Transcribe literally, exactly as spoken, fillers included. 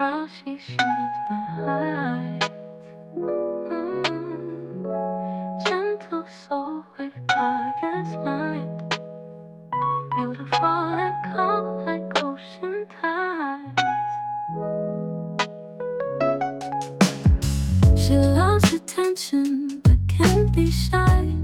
proud she shines the heights. Mm. Gentle soul with tiger's mind, beautiful and calm like ocean tides. She loves attention but can be shy.